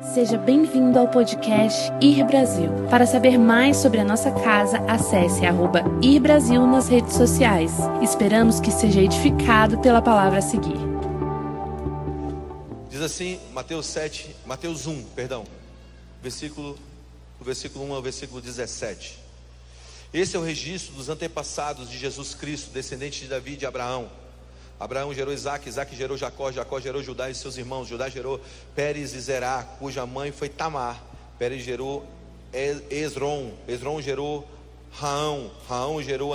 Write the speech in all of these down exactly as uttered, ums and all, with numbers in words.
Seja bem-vindo ao podcast Ir Brasil. Para saber mais sobre a nossa casa, acesse arroba Ir Brasil nas redes sociais. Esperamos que seja edificado pela palavra a seguir. Diz assim, Mateus sete, Mateus um, perdão, versículo, do versículo um ao versículo dezessete. Esse é o registro dos antepassados de Jesus Cristo, descendente de Davi e de Abraão. Abraão gerou Isaac, Isaac gerou Jacó, Jacó gerou Judá e seus irmãos. Judá gerou Pérez e Zerá, cuja mãe foi Tamar. Pérez gerou Esrom, Esrom gerou Raão, Raão gerou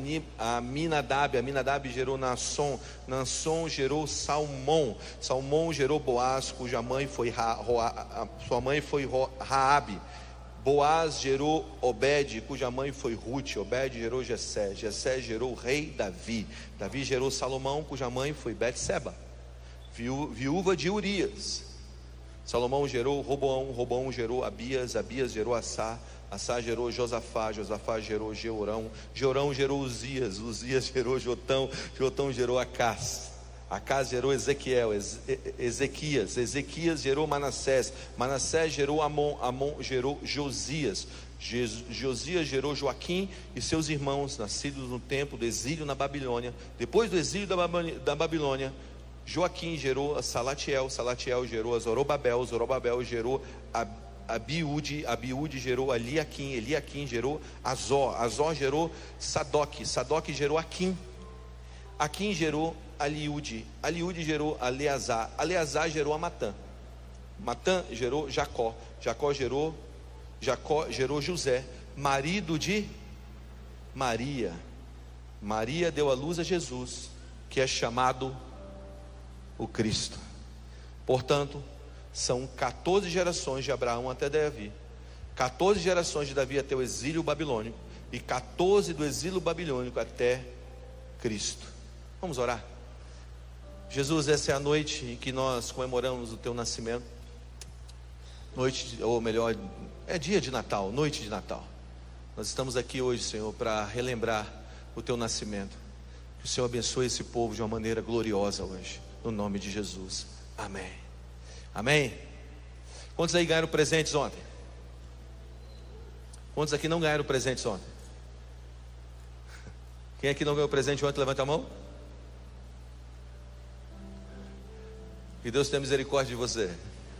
Aminadab, Aminadab gerou Naasson, Naasson gerou Salmão, Salmão gerou Boaz, cuja mãe foi Ra, Roa, sua mãe foi Raabe. Boaz gerou Obed, cuja mãe foi Ruth. Obed gerou Jessé, Jessé gerou o rei Davi. Davi gerou Salomão, cuja mãe foi Betseba, viúva de Urias. Salomão gerou Roboão, Roboão gerou Abias, Abias gerou Assá, Assá gerou Josafá, Josafá gerou Jeorão, Jeorão gerou Uzias, Uzias gerou Jotão, Jotão gerou Acás, Acás gerou Ezequiel, Ezequias, Ezequias gerou Manassés, Manassés gerou Amon, Amon gerou Josias, Josias gerou Joaquim e seus irmãos, nascidos no tempo do exílio na Babilônia. Depois do exílio da Babilônia, Joaquim gerou a Salatiel, Salatiel gerou a Zorobabel, Zorobabel gerou a Abiúde, Abiúde gerou a Eliaquim, Eliaquim gerou Azó, Azó gerou Sadoc, Sadoc gerou Aquim, Aquim gerou Aliúde, Aliúde gerou Aleazar, Aleazar gerou a Matã, Matã gerou Jacó, Jacó gerou Jacó gerou José, marido de Maria. Maria deu à luz a Jesus, que é chamado o Cristo. Portanto, são quatorze gerações de Abraão até Davi, quatorze gerações de Davi até o exílio babilônico, e quatorze do exílio babilônico até Cristo. Vamos orar. Jesus, essa é a noite em que nós comemoramos o teu nascimento. Noite, ou melhor, é dia de Natal, noite de Natal. Nós estamos aqui hoje, Senhor, para relembrar o teu nascimento. Que o Senhor abençoe esse povo de uma maneira gloriosa hoje, no nome de Jesus, amém. Amém. Quantos aí ganharam presentes ontem? Quantos aqui não ganharam presentes ontem? Quem aqui não ganhou presente ontem, levanta a mão. Que Deus tenha misericórdia de você.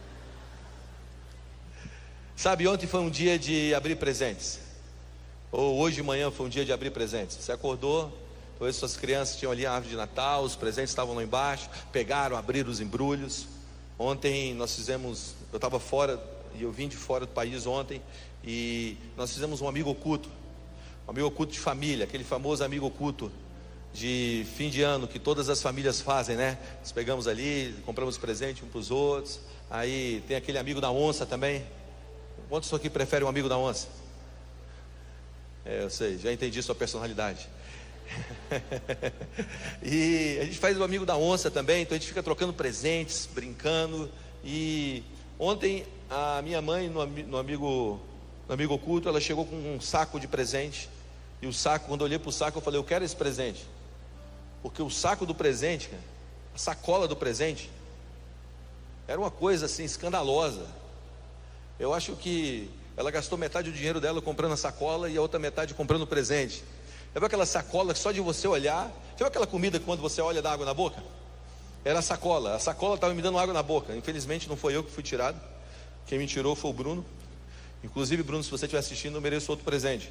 Sabe, ontem foi um dia de abrir presentes. Ou hoje de manhã foi um dia de abrir presentes. Você acordou, talvez suas crianças tinham ali a árvore de Natal, os presentes estavam lá embaixo, pegaram, abriram os embrulhos. Ontem nós fizemos, eu estava fora, e eu vim de fora do país ontem, e nós fizemos um amigo oculto, um amigo oculto de família, aquele famoso amigo oculto de fim de ano que todas as famílias fazem, né? Nós pegamos ali, compramos presente um para os outros. Aí tem aquele amigo da onça também. Quantos aqui preferem um amigo da onça? É, eu sei, já entendi sua personalidade. E a gente faz o amigo da onça também, então a gente fica trocando presentes, brincando. E ontem a minha mãe no, no amigo no amigo oculto, ela chegou com um saco de presente. E o saco, quando eu olhei para o saco, eu falei, eu quero esse presente. Porque o saco do presente, a sacola do presente, era uma coisa assim escandalosa. Eu acho que ela gastou metade do dinheiro dela comprando a sacola e a outra metade comprando o presente. Lembra aquela sacola que só de você olhar, viu aquela comida que quando você olha dá água na boca? Era a sacola, a sacola estava me dando água na boca. Infelizmente não foi eu que fui tirado, quem me tirou foi o Bruno. Inclusive, Bruno, se você estiver assistindo, eu mereço outro presente.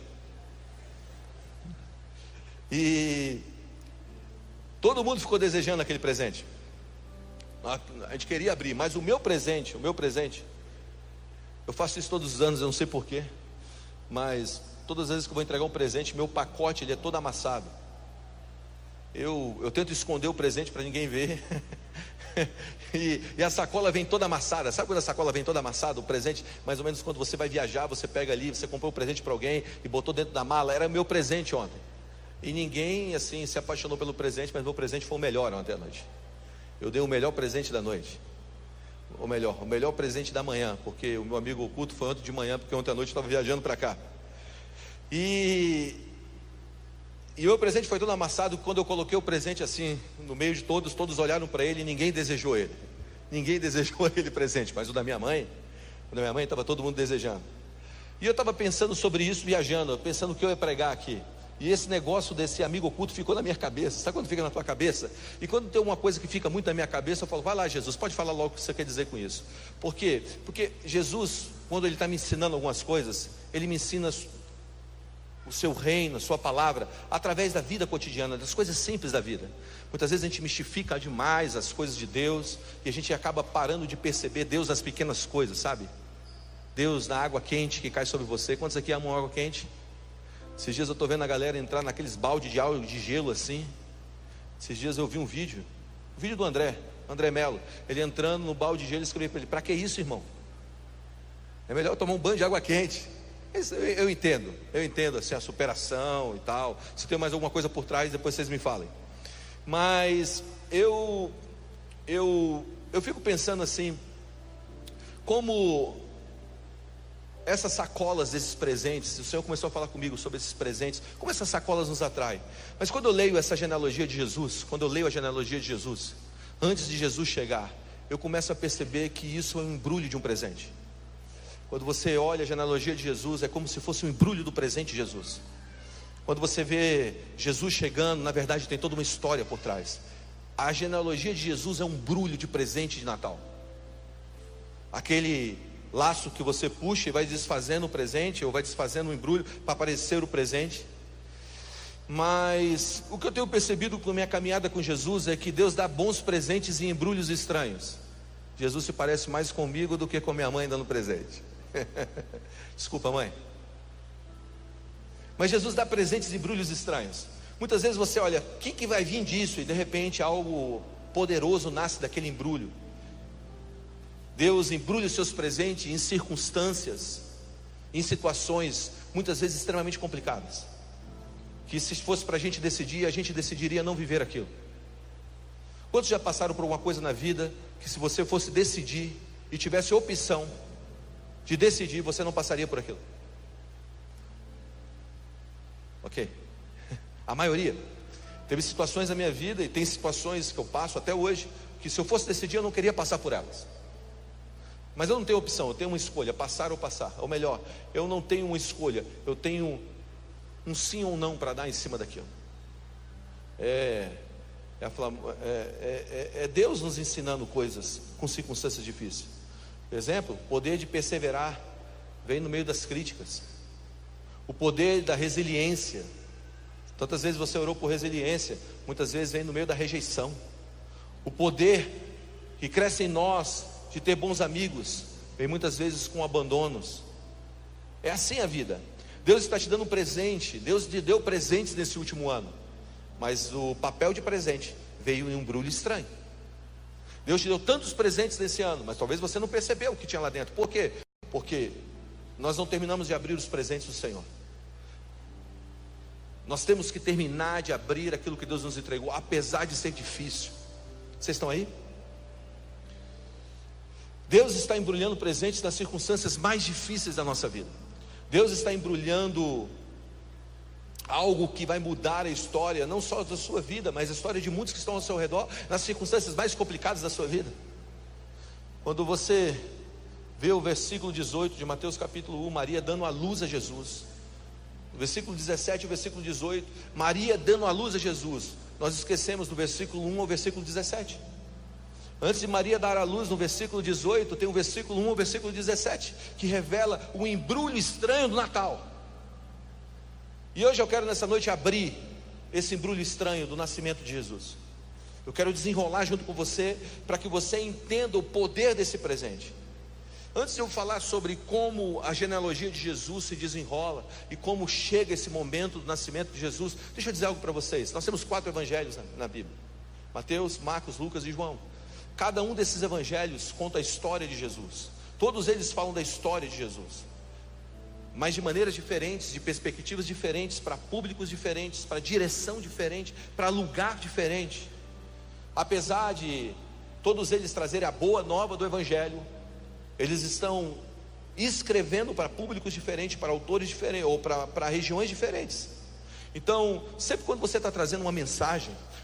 E todo mundo ficou desejando aquele presente. A gente queria abrir, mas o meu presente, o meu presente, eu faço isso todos os anos, eu não sei porquê, mas todas as vezes que eu vou entregar um presente, meu pacote ele é todo amassado. Eu, eu tento esconder o presente para ninguém ver. e, e a sacola vem toda amassada. Sabe quando a sacola vem toda amassada? O presente, mais ou menos quando você vai viajar, você pega ali, você comprou um presente para alguém e botou dentro da mala. Era meu presente ontem. E ninguém assim se apaixonou pelo presente, mas meu presente foi o melhor ontem à noite. Eu dei o melhor presente da noite. Ou melhor, o melhor presente da manhã, porque o meu amigo oculto foi ontem de manhã, porque ontem à noite eu estava viajando para cá. E, e o meu presente foi todo amassado. Quando eu coloquei o presente assim, no meio de todos, todos olharam para ele e ninguém desejou ele. Ninguém desejou aquele presente, mas o da minha mãe, Quando a minha mãe, estava todo mundo desejando. E eu estava pensando sobre isso, viajando, pensando o que eu ia pregar aqui. E esse negócio desse amigo oculto ficou na minha cabeça. Sabe quando fica na tua cabeça? E quando tem uma coisa que fica muito na minha cabeça, eu falo, vai lá, Jesus, pode falar logo o que você quer dizer com isso. Por quê? Porque Jesus, quando Ele está me ensinando algumas coisas, Ele me ensina o seu reino, a sua palavra, através da vida cotidiana, das coisas simples da vida. Muitas vezes a gente mistifica demais as coisas de Deus, e a gente acaba parando de perceber Deus nas pequenas coisas, sabe? Deus na água quente que cai sobre você. Quantos aqui amam água quente? Esses dias eu estou vendo a galera entrar naqueles balde de álcool, de gelo assim. Esses dias eu vi um vídeo, um vídeo do André, André Melo, ele entrando no balde de gelo, e escrevi para ele, para que isso, irmão? É melhor tomar um banho de água quente. Eu, eu entendo, eu entendo assim a superação e tal. Se tem mais alguma coisa por trás, depois vocês me falem. Mas eu, eu, eu fico pensando assim, como essas sacolas desses presentes, o Senhor começou a falar comigo sobre esses presentes, como essas sacolas nos atraem. Mas quando eu leio essa genealogia de Jesus, quando eu leio a genealogia de Jesus, antes de Jesus chegar, eu começo a perceber que isso é um embrulho de um presente. Quando você olha a genealogia de Jesus, é como se fosse um embrulho do presente de Jesus. Quando você vê Jesus chegando, na verdade tem toda uma história por trás. A genealogia de Jesus é um embrulho de presente de Natal. Aquele laço que você puxa e vai desfazendo o presente, ou vai desfazendo o embrulho para aparecer o presente. Mas o que eu tenho percebido com a minha caminhada com Jesus é que Deus dá bons presentes em embrulhos estranhos. Jesus se parece mais comigo do que com minha mãe dando presente. Desculpa, mãe. Mas Jesus dá presentes em embrulhos estranhos. Muitas vezes você olha, o que, que vai vir disso? E de repente algo poderoso nasce daquele embrulho. Deus embrulha os seus presentes em circunstâncias, em situações muitas vezes extremamente complicadas, que se fosse para a gente decidir, a gente decidiria não viver aquilo. Quantos já passaram por alguma coisa na vida que se você fosse decidir e tivesse opção de decidir, você não passaria por aquilo? Ok. A maioria. Teve situações na minha vida, e tem situações que eu passo até hoje, que se eu fosse decidir eu não queria passar por elas. Mas eu não tenho opção, eu tenho uma escolha, passar ou passar. Ou melhor, eu não tenho uma escolha, eu tenho um sim ou não para dar em cima daquilo. É, é, é, é, é Deus nos ensinando coisas com circunstâncias difíceis. Por exemplo, o poder de perseverar vem no meio das críticas. O poder da resiliência. Tantas vezes você orou por resiliência, muitas vezes vem no meio da rejeição. O poder que cresce em nós de ter bons amigos vem muitas vezes com abandonos. É assim a vida. Deus está te dando um presente, Deus te deu presentes nesse último ano, mas o papel de presente veio em um embrulho estranho. Deus te deu tantos presentes nesse ano, mas talvez você não percebeu o que tinha lá dentro. Por quê? Porque nós não terminamos de abrir os presentes do Senhor. Nós temos que terminar de abrir aquilo que Deus nos entregou, apesar de ser difícil. Vocês estão aí? Deus está embrulhando presentes nas circunstâncias mais difíceis da nossa vida. Deus está embrulhando algo que vai mudar a história, não só da sua vida, mas a história de muitos que estão ao seu redor, nas circunstâncias mais complicadas da sua vida. Quando você vê o versículo dezoito de Mateus capítulo um, Maria dando a luz a Jesus. No versículo dezessete e o versículo dezoito, Maria dando a luz a Jesus. Nós esquecemos do versículo um ao versículo dezessete. Antes de Maria dar a luz, no versículo dezoito, tem o versículo um ao versículo dezessete, que revela o embrulho estranho do Natal. E hoje eu quero nessa noite abrir esse embrulho estranho do nascimento de Jesus. Eu quero desenrolar junto com você, para que você entenda o poder desse presente. Antes de eu falar sobre como a genealogia de Jesus se desenrola e como chega esse momento do nascimento de Jesus, deixa eu dizer algo para vocês. Nós temos quatro evangelhos na, na Bíblia: Mateus, Marcos, Lucas e João. Cada um desses evangelhos conta a história de Jesus. Todos eles falam da história de Jesus, mas de maneiras diferentes, de perspectivas diferentes, para públicos diferentes, para direção diferente, para lugar diferente. Apesar de todos eles trazerem a boa nova do evangelho, eles estão escrevendo para públicos diferentes, para autores diferentes, ou para, para regiões diferentes. Então, sempre quando você está trazendo uma mensagem,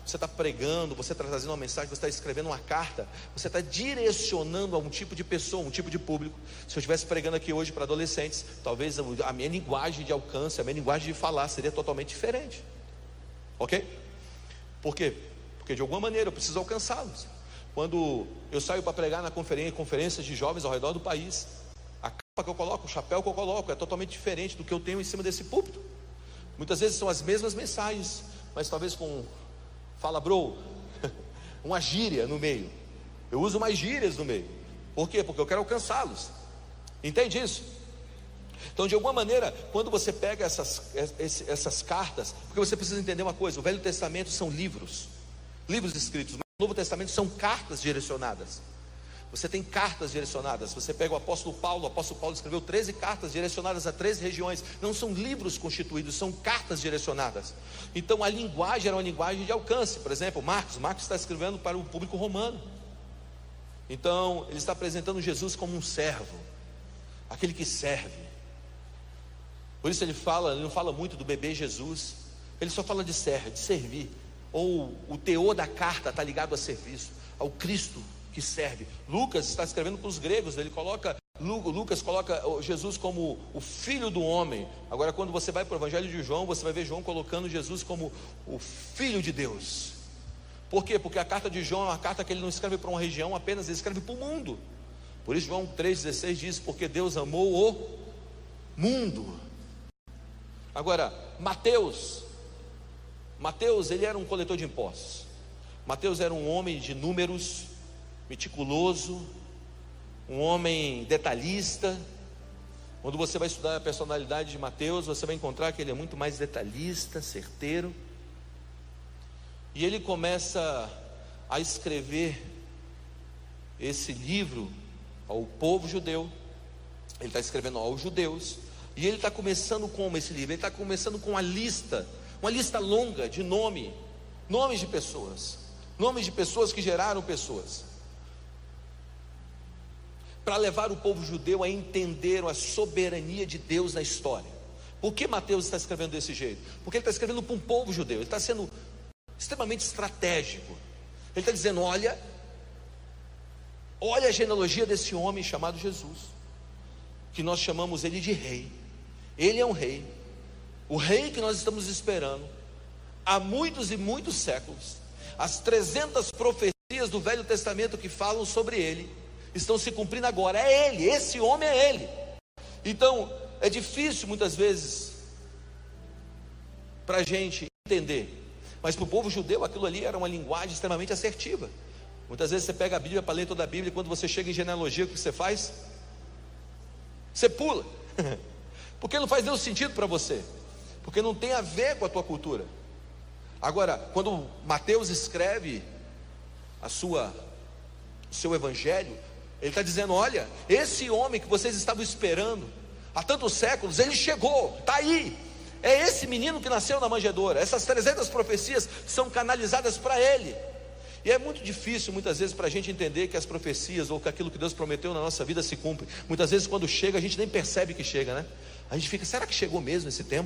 você está pregando, você está trazendo uma mensagem, você está escrevendo uma carta, você está direcionando a um tipo de pessoa, um tipo de público. Se eu estivesse pregando aqui hoje para adolescentes, talvez a minha linguagem de alcance, a minha linguagem de falar seria totalmente diferente. Ok? Por quê? Porque de alguma maneira eu preciso alcançá-los. Quando eu saio para pregar na conferência, conferências de jovens ao redor do país, a capa que eu coloco, o chapéu que eu coloco é totalmente diferente do que eu tenho em cima desse púlpito. Muitas vezes são as mesmas mensagens, mas talvez com fala bro, uma gíria no meio. Eu uso mais gírias no meio. Por quê? Porque eu quero alcançá-los. Entende isso? Então, de alguma maneira, quando você pega essas, essas cartas, porque você precisa entender uma coisa: o Velho Testamento são livros, livros escritos, mas o Novo Testamento são cartas direcionadas. Você tem cartas direcionadas. Você pega o apóstolo Paulo, o apóstolo Paulo escreveu treze cartas direcionadas a treze regiões. Não são livros constituídos, são cartas direcionadas. Então a linguagem era uma linguagem de alcance. Por exemplo, Marcos, Marcos está escrevendo para o público romano. Então ele está apresentando Jesus como um servo, aquele que serve. Por isso ele fala, ele não fala muito do bebê Jesus, ele só fala de serve, de servir. Ou o teor da carta está ligado a serviço, ao Cristo que serve. Lucas está escrevendo para os gregos, ele coloca, Lucas coloca Jesus como o filho do homem. Agora, quando você vai para o Evangelho de João, você vai ver João colocando Jesus como o filho de Deus. Por quê? Porque a carta de João é uma carta que ele não escreve para uma região apenas, ele escreve para o mundo. Por isso João três dezesseis diz: porque Deus amou o mundo. Agora, Mateus Mateus, ele era um coletor de impostos. Mateus era um homem de números, meticuloso, um homem detalhista. Quando você vai estudar a personalidade de Mateus, você vai encontrar que ele é muito mais detalhista, certeiro. E ele começa a escrever esse livro ao povo judeu. Ele está escrevendo aos judeus. E ele está começando como esse livro? Ele está começando com uma lista, uma lista longa de nome, nomes de pessoas, nomes de pessoas que geraram pessoas, para levar o povo judeu a entender a soberania de Deus na história. Por que Mateus está escrevendo desse jeito? Porque ele está escrevendo para um povo judeu, ele está sendo extremamente estratégico. Ele está dizendo: olha, olha a genealogia desse homem chamado Jesus, que nós chamamos ele de rei. Ele é um rei, o rei que nós estamos esperando há muitos e muitos séculos. As trezentas profecias do Velho Testamento que falam sobre ele estão se cumprindo agora. É ele, esse homem é ele. Então é difícil muitas vezes para a gente entender, mas para o povo judeu aquilo ali era uma linguagem extremamente assertiva. Muitas vezes você pega a Bíblia para ler toda a Bíblia, e quando você chega em genealogia, o que você faz? Você pula, porque não faz nenhum sentido para você, porque não tem a ver com a tua cultura. Agora, quando Mateus escreve a sua, o seu evangelho, ele está dizendo: olha, esse homem que vocês estavam esperando há tantos séculos, ele chegou, está aí. É esse menino que nasceu na manjedoura. Essas trezentas profecias são canalizadas para ele. E é muito difícil muitas vezes para a gente entender que as profecias ou que aquilo que Deus prometeu na nossa vida se cumpre. Muitas vezes quando chega a gente nem percebe que chega, né? A gente fica: será que chegou mesmo esse tempo?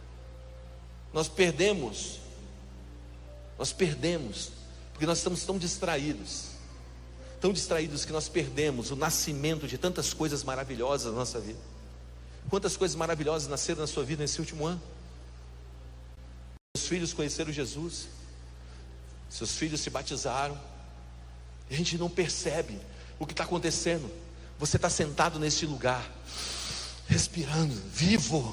Nós perdemos Nós perdemos porque nós estamos tão distraídos, tão distraídos que nós perdemos o nascimento de tantas coisas maravilhosas na nossa vida. Quantas coisas maravilhosas nasceram na sua vida nesse último ano? Seus filhos conheceram Jesus, seus filhos se batizaram, e a gente não percebe o que está acontecendo. Você está sentado nesse lugar, respirando, vivo.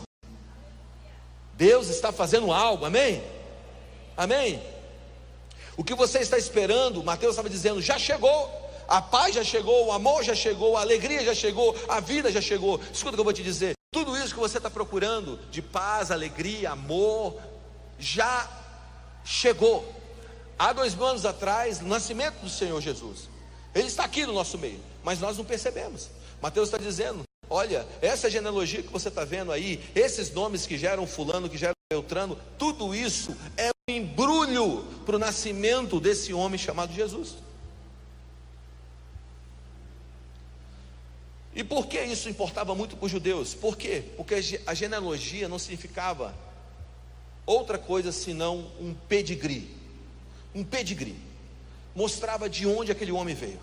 Deus está fazendo algo, amém? Amém? O que você está esperando, Mateus estava dizendo, já chegou. A paz já chegou, o amor já chegou, a alegria já chegou, a vida já chegou. Escuta o que eu vou te dizer: tudo isso que você está procurando, de paz, alegria, amor, já chegou. Há dois mil anos atrás, no nascimento do Senhor Jesus, Ele está aqui no nosso meio, mas nós não percebemos. Mateus está dizendo: olha, essa genealogia que você está vendo aí, esses nomes que geram fulano, que geram Beltrano, tudo isso é um embrulho para o nascimento desse homem chamado Jesus. E por que isso importava muito para os judeus? Por quê? Porque a genealogia não significava outra coisa senão um pedigree. um pedigree, mostrava de onde aquele homem veio.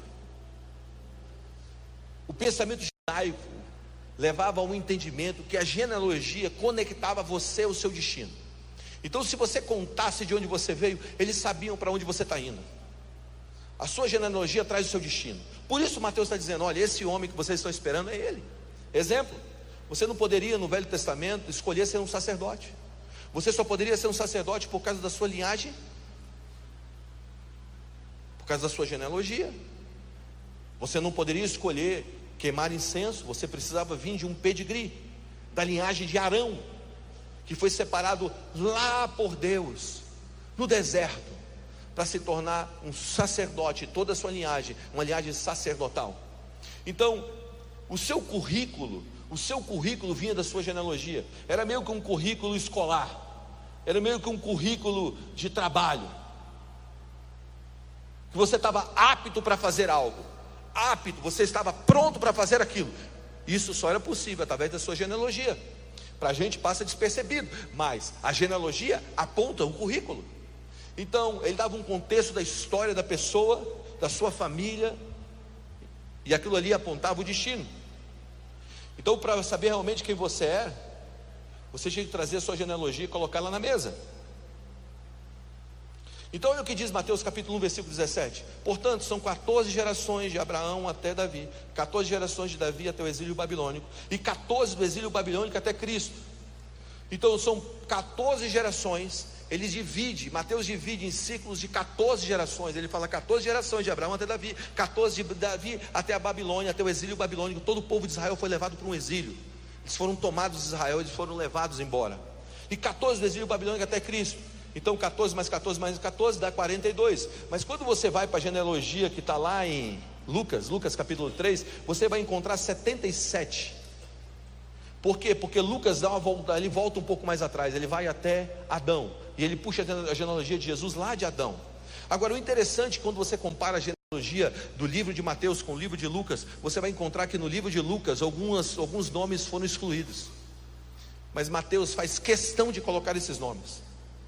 O pensamento judaico levava a um entendimento que a genealogia conectava você ao seu destino. Então, se você contasse de onde você veio, eles sabiam para onde você está indo. A sua genealogia traz o seu destino. Por isso Mateus está dizendo: olha, esse homem que vocês estão esperando é ele. Exemplo: você não poderia no Velho Testamento escolher ser um sacerdote. Você só poderia ser um sacerdote por causa da sua linhagem, por causa da sua genealogia. Você não poderia escolher queimar incenso. Você precisava vir de um pedigree, da linhagem de Arão, que foi separado lá por Deus no deserto, para se tornar um sacerdote. Toda a sua linhagem, uma linhagem sacerdotal. Então, o seu currículo, o seu currículo vinha da sua genealogia. Era meio que um currículo escolar, era meio que um currículo de trabalho, que você estava apto para fazer algo, apto, você estava pronto para fazer aquilo. Isso só era possível através da sua genealogia. Para a gente passa despercebido, mas a genealogia aponta um currículo. Então ele dava um contexto da história da pessoa, da sua família, e aquilo ali apontava o destino. Então, para saber realmente quem você é, você tinha que trazer a sua genealogia e colocá-la na mesa. Então olha o que diz Mateus capítulo um, versículo dezessete. Portanto, são quatorze gerações de Abraão até Davi, quatorze gerações de Davi até o exílio babilônico, e quatorze do exílio babilônico até Cristo. Então são quatorze gerações. Ele divide, Mateus divide em ciclos de quatorze gerações. Ele fala quatorze gerações de Abraão até Davi, quatorze de Davi até a Babilônia, até o exílio babilônico. Todo o povo de Israel foi levado para um exílio. Eles foram tomados de Israel, eles foram levados embora. E quatorze do exílio babilônico até Cristo. Então quatorze mais quatorze mais quatorze dá quarenta e dois. Mas quando você vai para a genealogia que está lá em Lucas, Lucas capítulo três, você vai encontrar setenta e sete. Por quê? Porque Lucas dá uma volta, ele volta um pouco mais atrás, ele vai até Adão, e ele puxa a genealogia de Jesus lá de Adão. Agora, o interessante, quando você compara a genealogia do livro de Mateus com o livro de Lucas, você vai encontrar que no livro de Lucas algumas, alguns nomes foram excluídos, mas Mateus faz questão de colocar esses nomes.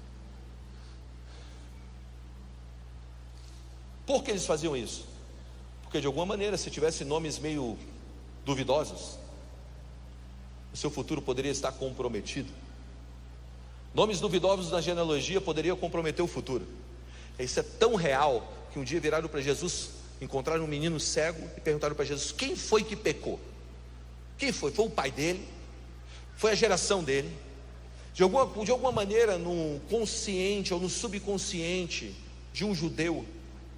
Por que eles faziam isso? Porque de alguma maneira, se tivesse nomes meio duvidosos, o seu futuro poderia estar comprometido. Nomes duvidosos na genealogia poderiam comprometer o futuro. Isso é tão real que um dia viraram para Jesus, encontraram um menino cego e perguntaram para Jesus: quem foi que pecou? Quem foi? Foi o pai dele? Foi a geração dele? De alguma, de alguma maneira, no consciente ou no subconsciente de um judeu,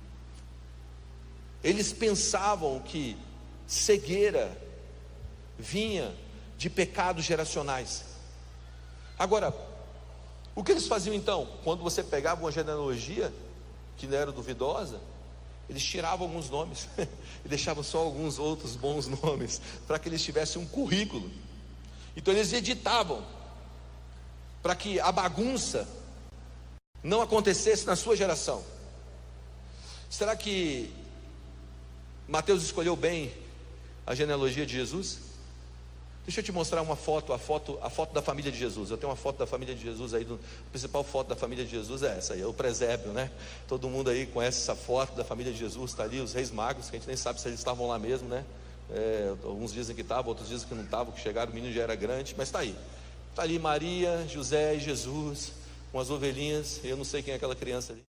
eles pensavam que cegueira vinha de pecados geracionais. Agora, o que eles faziam então? Quando você pegava uma genealogia que não era duvidosa, eles tiravam alguns nomes e deixavam só alguns outros bons nomes, para que eles tivessem um currículo. Então eles editavam, para que a bagunça não acontecesse na sua geração. Será que Mateus escolheu bem a genealogia de Jesus? Deixa eu te mostrar uma foto, a foto, a foto da família de Jesus. Eu tenho uma foto da família de Jesus aí, do, a principal foto da família de Jesus é essa aí, é o presépio, né? Todo mundo aí conhece essa foto da família de Jesus, está ali os reis magos, que a gente nem sabe se eles estavam lá mesmo, né? É, alguns dizem que estavam, outros dizem que não estavam, que chegaram, o menino já era grande, mas está aí. Está ali Maria, José e Jesus, com as ovelhinhas, eu não sei quem é aquela criança ali.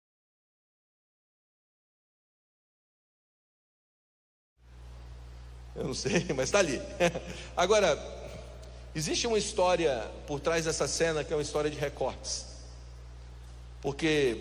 Eu não sei, mas está ali. Agora, existe uma história por trás dessa cena, que é uma história de recortes. Porque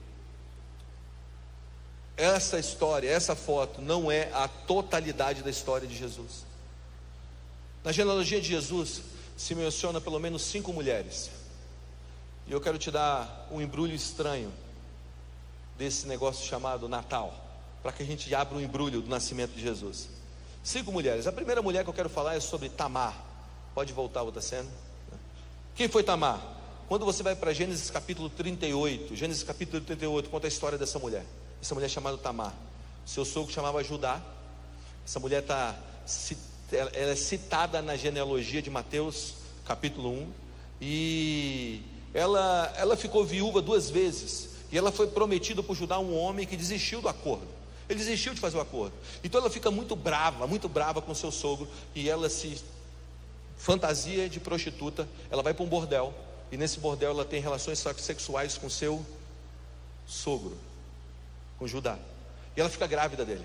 essa história, essa foto não é a totalidade da história de Jesus. Na genealogia de Jesus se menciona pelo menos cinco mulheres. E eu quero te dar um embrulho estranho desse negócio chamado Natal, para que a gente abra um embrulho do nascimento de Jesus. Cinco mulheres. A primeira mulher que eu quero falar é sobre Tamar. Pode voltar a outra cena. Quem foi Tamar? Quando você vai para Gênesis capítulo trinta e oito, Gênesis capítulo trinta e oito conta a história dessa mulher. Essa mulher chamada Tamar. Seu sogro chamava Judá. Essa mulher tá, ela é citada na genealogia de Mateus capítulo um. E ela, ela ficou viúva duas vezes. E ela foi prometida por Judá a um homem que desistiu do acordo. Ele desistiu de fazer o acordo. Então ela fica muito brava, muito brava com seu sogro. E ela se fantasia de prostituta. Ela vai para um bordel. E nesse bordel ela tem relações sexuais com seu sogro, com Judá. E ela fica grávida dele.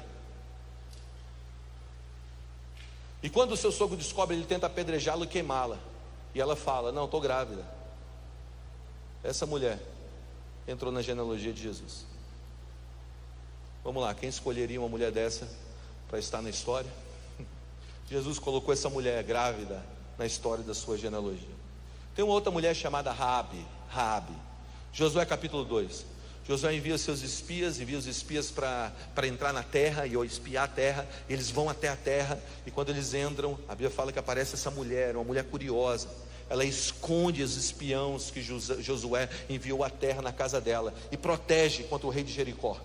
E quando o seu sogro descobre, ele tenta apedrejá-la e queimá-la. E ela fala: não, estou grávida. Essa mulher entrou na genealogia de Jesus. Vamos lá, quem escolheria uma mulher dessa para estar na história? Jesus colocou essa mulher grávida na história da sua genealogia. Tem uma outra mulher chamada Raabe. Raabe. Josué capítulo dois. Josué envia seus espias, envia os espias para entrar na terra e ou espiar a terra. Eles vão até a terra, e quando eles entram, a Bíblia fala que aparece essa mulher, uma mulher curiosa. Ela esconde os espiãos que Josué enviou à terra na casa dela e protege contra o rei de Jericó.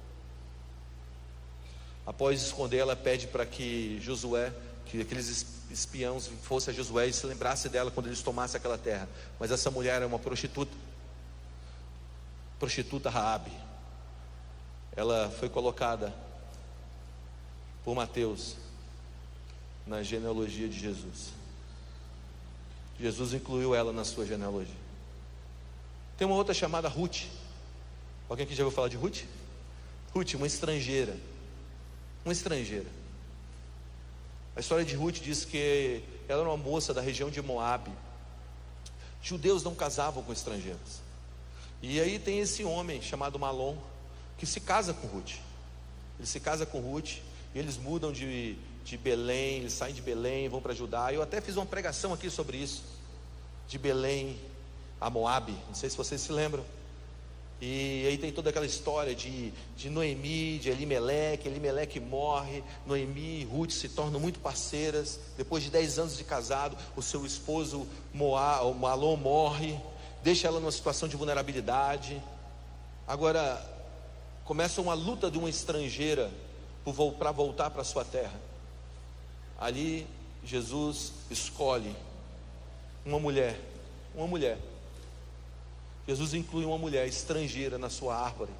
Após esconder, ela pede para que Josué, que aqueles espiãos fossem a Josué e se lembrasse dela quando eles tomassem aquela terra. Mas essa mulher era uma prostituta, prostituta Raabe. Ela foi colocada por Mateus na genealogia de Jesus. Jesus incluiu ela na sua genealogia. Tem uma outra chamada Ruth. Alguém aqui já ouviu falar de Ruth? Ruth, uma estrangeira. Uma estrangeira. A história de Ruth diz que ela era uma moça da região de Moabe. Judeus não casavam com estrangeiros. E aí tem esse homem chamado Malom, que se casa com Ruth. Ele se casa com Ruth, e eles mudam de, de Belém, eles saem de Belém, vão para Judá. Eu até fiz uma pregação aqui sobre isso, de Belém a Moabe, não sei se vocês se lembram. E aí tem toda aquela história de, de Noemi, de Elimeleque. Elimeleque morre, Noemi e Ruth se tornam muito parceiras. Depois de dez anos de casado, o seu esposo Moá, o Malom morre, deixa ela numa situação de vulnerabilidade. Agora começa uma luta de uma estrangeira para voltar para sua terra. Ali Jesus escolhe uma mulher, uma mulher. Jesus inclui uma mulher estrangeira na sua árvore,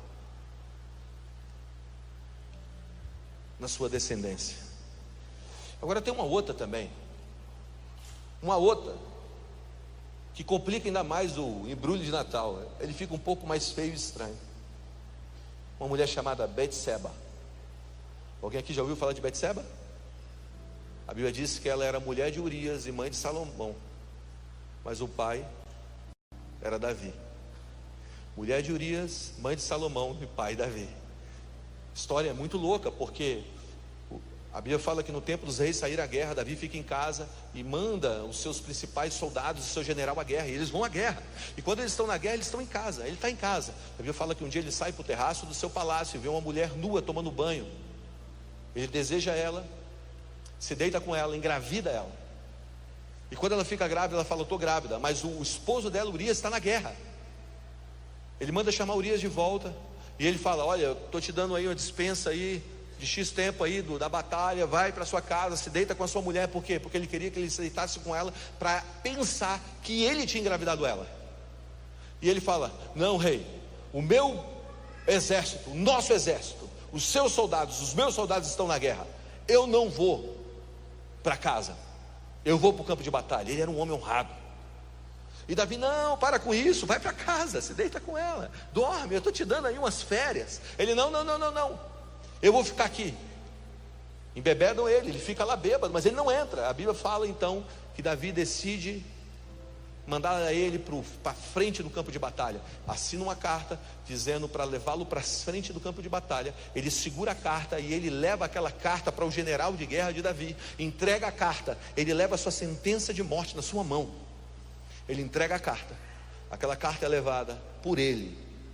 na sua descendência. Agora tem uma outra também, uma outra que complica ainda mais o embrulho de Natal. Ele fica um pouco mais feio e estranho. Uma mulher chamada Betseba. Alguém aqui já ouviu falar de Betseba? A Bíblia diz que ela era mulher de Urias e mãe de Salomão, mas o pai era Davi. Mulher de Urias, mãe de Salomão e pai Davi. História muito louca, porque a Bíblia fala que no tempo dos reis saíram à guerra, Davi fica em casa e manda os seus principais soldados, o seu general à guerra, e eles vão à guerra. E quando eles estão na guerra, eles estão em casa. Ele está em casa. A Bíblia fala que um dia ele sai para o terraço do seu palácio e vê uma mulher nua tomando banho. Ele deseja ela, se deita com ela, engravida ela. E quando ela fica grávida, ela fala: eu estou grávida. Mas o esposo dela, Urias, está na guerra. Ele manda chamar Urias de volta, e ele fala: olha, eu estou te dando aí uma dispensa aí de X tempo aí do, da batalha. Vai para sua casa, se deita com a sua mulher. Por quê? Porque ele queria que ele se deitasse com ela para pensar que ele tinha engravidado ela. E ele fala: não, rei, o meu exército, o nosso exército, os seus soldados, os meus soldados estão na guerra. Eu não vou para casa, eu vou para o campo de batalha. Ele era um homem honrado. E Davi: não, para com isso, vai para casa, se deita com ela, dorme, eu estou te dando aí umas férias. Ele: não, não, não, não, não, eu vou ficar aqui. Embebedam ele, ele fica lá bêbado, mas ele não entra. A Bíblia fala então que Davi decide mandar ele para frente do campo de batalha. Assina uma carta dizendo para levá-lo para frente do campo de batalha. Ele segura a carta e ele leva aquela carta para o general de guerra de Davi. Entrega a carta, ele leva a sua sentença de morte na sua mão. Ele entrega a carta, aquela carta é levada por ele.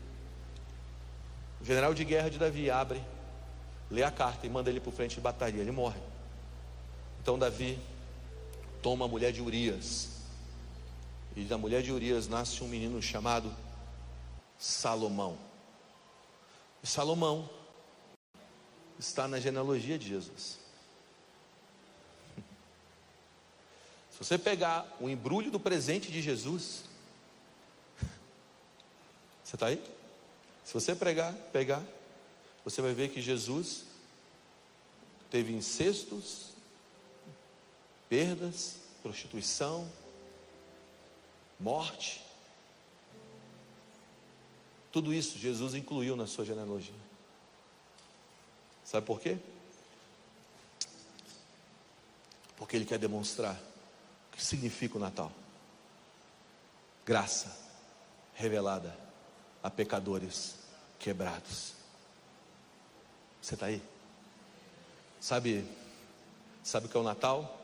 O general de guerra de Davi abre, lê a carta e manda ele para frente de batalha. Ele morre. Então Davi toma a mulher de Urias, e da mulher de Urias nasce um menino chamado Salomão. E Salomão está na genealogia de Jesus. Se você pegar o embrulho do presente de Jesus, você está aí? Se você pregar, pegar, você vai ver que Jesus teve incestos, perdas, prostituição, morte. Tudo isso Jesus incluiu na sua genealogia. Sabe por quê? Porque Ele quer demonstrar o que significa o Natal. Graça revelada a pecadores quebrados. Você está aí? Sabe, sabe o que é o Natal?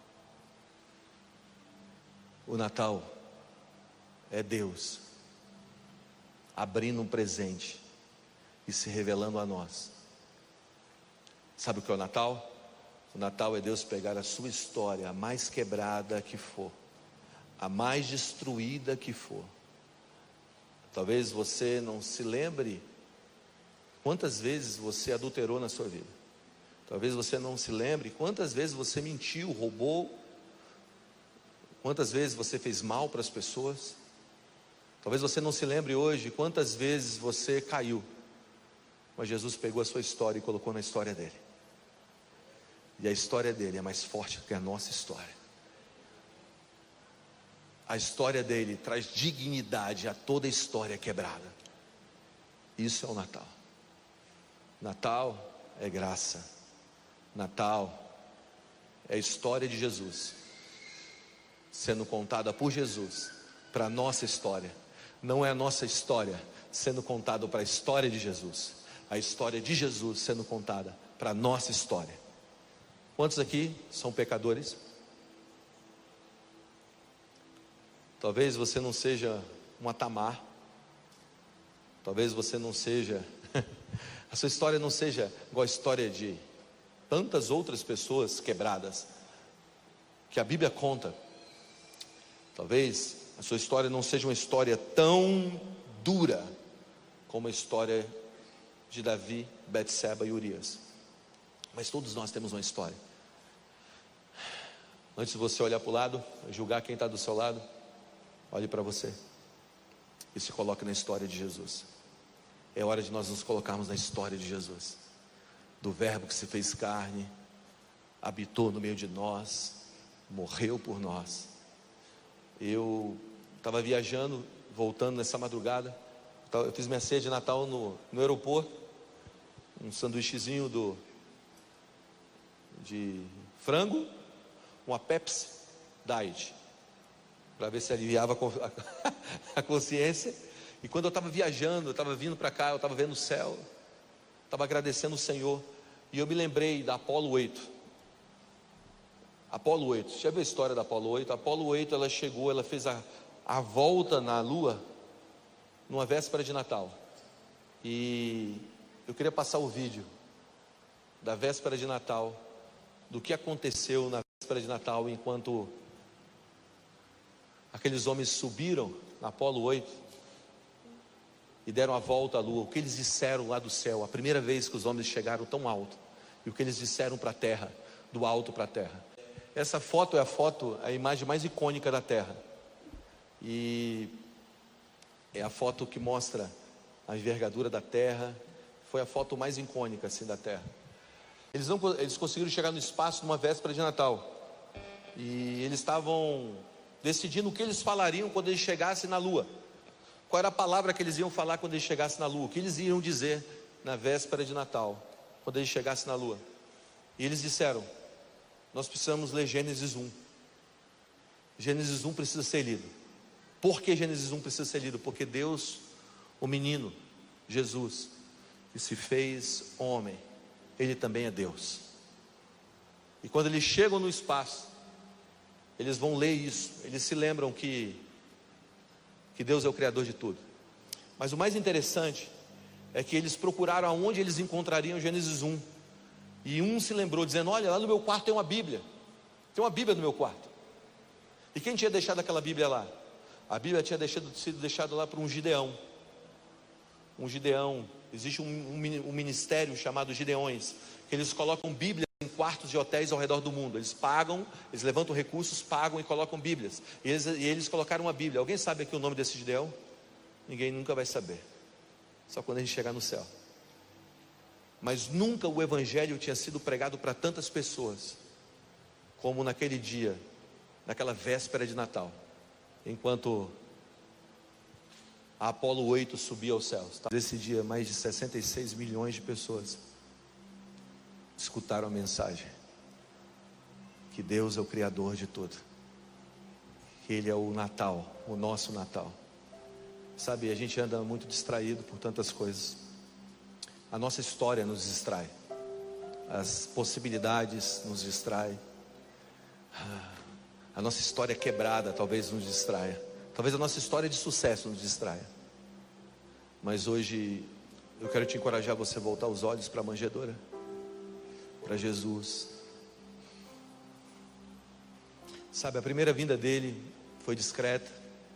O Natal é Deus abrindo um presente e se revelando a nós. Sabe o que é o Natal? O Natal é Deus pegar a sua história, a mais quebrada que for, a mais destruída que for. Talvez você não se lembre quantas vezes você adulterou na sua vida. Talvez você não se lembre quantas vezes você mentiu, roubou, quantas vezes você fez mal para as pessoas. Talvez você não se lembre hoje quantas vezes você caiu, mas Jesus pegou a sua história e colocou na história dele. E a história dele é mais forte do que a nossa história. A história dele traz dignidade a toda a história quebrada. Isso é o Natal. Natal é graça. Natal é a história de Jesus sendo contada por Jesus para a nossa história. Não é a nossa história sendo contada para a história de Jesus. A história de Jesus sendo contada para a nossa história. Quantos aqui são pecadores? Talvez você não seja uma Tamar. Talvez você não seja a sua história não seja igual a história de tantas outras pessoas quebradas que a Bíblia conta. Talvez a sua história não seja uma história tão dura como a história de Davi, Betseba e Urias. Mas todos nós temos uma história. Antes de você olhar para o lado, julgar quem está do seu lado, olhe para você e se coloque na história de Jesus. É hora de nós nos colocarmos na história de Jesus, do verbo que se fez carne, habitou no meio de nós, morreu por nós. Eu estava viajando, voltando nessa madrugada, eu fiz minha ceia de Natal no, no aeroporto, um sanduíchezinho do, de frango, uma Pepsi Diet, para ver se aliviava a, a consciência. E quando eu estava viajando, eu estava vindo para cá, eu estava vendo o céu, estava agradecendo o Senhor, e eu me lembrei da Apolo oito. Apolo oito, você já viu a história da Apolo oito? A Apolo oito, ela chegou, ela fez a, a volta na Lua, numa véspera de Natal. E eu queria passar o vídeo da véspera de Natal, do que aconteceu na véspera de Natal, enquanto aqueles homens subiram na Apolo oito, e deram a volta à Lua. O que eles disseram lá do céu, a primeira vez que os homens chegaram tão alto, e o que eles disseram para a terra, do alto para a terra. Essa foto é a foto, a imagem mais icônica da terra, e é a foto que mostra a envergadura da terra. Foi a foto mais icônica assim da terra. Eles, não, eles conseguiram chegar no espaço numa véspera de Natal, e eles estavam decidindo o que eles falariam quando eles chegassem na Lua. Qual era a palavra que eles iam falar quando eles chegassem na Lua? O que eles iriam dizer na véspera de Natal, quando eles chegassem na Lua? E eles disseram: nós precisamos ler Gênesis um. Gênesis um precisa ser lido. Por que Gênesis um precisa ser lido? Porque Deus, o menino, Jesus, que se fez homem, Ele também é Deus. E quando eles chegam no espaço, eles vão ler isso. Eles se lembram que que Deus é o Criador de tudo. Mas o mais interessante é que eles procuraram aonde eles encontrariam Gênesis um. E um se lembrou, dizendo: olha, lá no meu quarto tem uma Bíblia. Tem uma Bíblia no meu quarto. E quem tinha deixado aquela Bíblia lá? A Bíblia tinha deixado, sido deixada lá por um Gideão. Um Gideão. Existe um, um, um ministério chamado Gideões, que eles colocam Bíblias em quartos de hotéis ao redor do mundo. Eles pagam, eles levantam recursos, pagam e colocam Bíblias. E eles, e eles colocaram uma Bíblia. Alguém sabe aqui o nome desse Gideão? Ninguém nunca vai saber. Só quando a gente chegar no céu. Mas nunca o evangelho tinha sido pregado para tantas pessoas como naquele dia, naquela véspera de Natal, enquanto a Apolo oito subia aos céus. Nesse dia, mais de sessenta e seis milhões de pessoas escutaram a mensagem que Deus é o Criador de tudo, que Ele é o Natal, o nosso Natal. Sabe, a gente anda muito distraído por tantas coisas. A nossa história nos distrai, as possibilidades nos distraem, a nossa história quebrada talvez nos distraia, talvez a nossa história de sucesso nos distraia. Mas hoje eu quero te encorajar a você voltar os olhos para a manjedoura, para Jesus. Sabe, a primeira vinda dele foi discreta,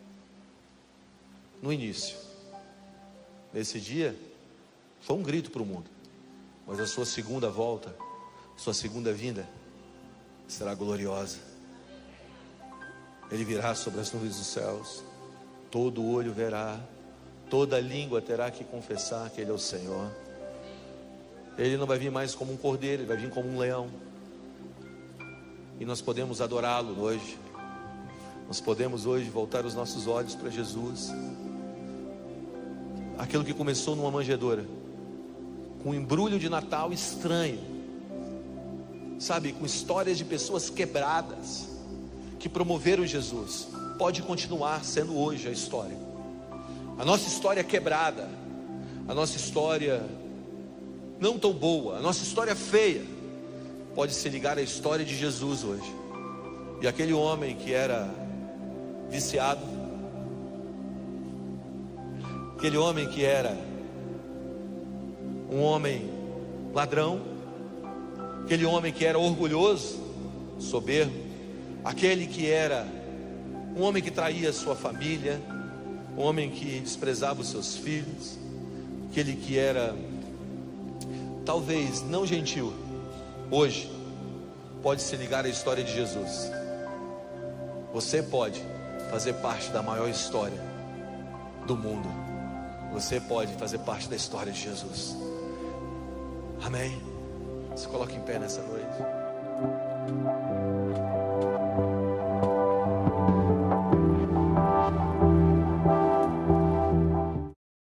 no início. Nesse dia foi um grito para o mundo, mas a sua segunda volta, sua segunda vinda será gloriosa. Ele virá sobre as nuvens dos céus, todo olho verá, toda língua terá que confessar que Ele é o Senhor. Ele não vai vir mais como um cordeiro, Ele vai vir como um leão. E nós podemos adorá-lo hoje. Nós podemos hoje voltar os nossos olhos para Jesus. Aquilo que começou numa manjedoura, com um embrulho de Natal estranho, sabe, com histórias de pessoas quebradas, que promoveram Jesus, pode continuar sendo hoje a história. A nossa história quebrada, a nossa história não tão boa, a nossa história feia, pode se ligar à história de Jesus hoje. E aquele homem que era viciado, aquele homem que era um homem ladrão, aquele homem que era orgulhoso, soberbo, aquele que era um homem que traía sua família, um homem que desprezava os seus filhos, aquele que era talvez não gentil, hoje pode se ligar à história de Jesus. Você pode fazer parte da maior história do mundo. Você pode fazer parte da história de Jesus. Amém? Se coloque em pé nessa noite.